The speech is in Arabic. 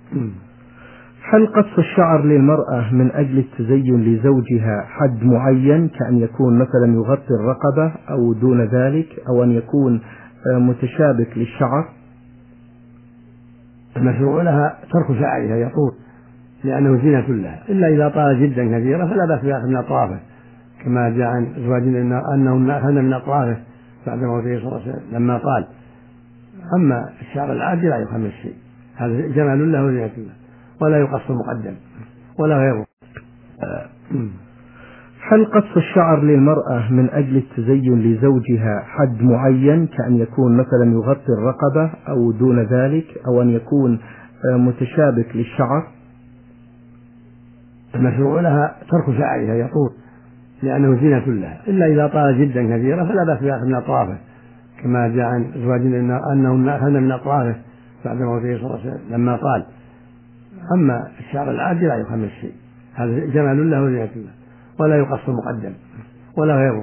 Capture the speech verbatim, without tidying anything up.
هل قص الشعر للمرأة من أجل التزين لزوجها حد معين، كأن يكون مثلا يغطي الرقبة أو دون ذلك، أو أن يكون متشابك للشعر؟ المشروع لها ترك شعرها يطول لأنه زينة لها، إلا إذا طال جدا كثيرا فلا بأس بأخذ من أطرافه، كما جاء عن أزواجنا أنهم أخذن من أطرافه بعد موته صلى الله عليه وسلم لما قال. أما الشعر العادي لا يخمس شيء، هذا جمال له وزينة له، ولا يقص مقدم ولا غيره. هل قص الشعر للمرأة من أجل التزين لزوجها حد معين، كأن يكون مثلا يغطي الرقبة أو دون ذلك، أو أن يكون متشابك للشعر؟ المشروع لها ترك شعرها يطول لأنه زينة لها، إلا إذا طال جدا كثيرا فلا بأس بأخذ من أطرافه، كما جاء عن أزواجنا أنهم أخذن من أطرافه بعد موته صلى الله عليه وسلم لما قال. أما الشعر العادي لا يخمس شيء، هذا جمال له وزينة له، ولا يقص مقدم ولا غيره.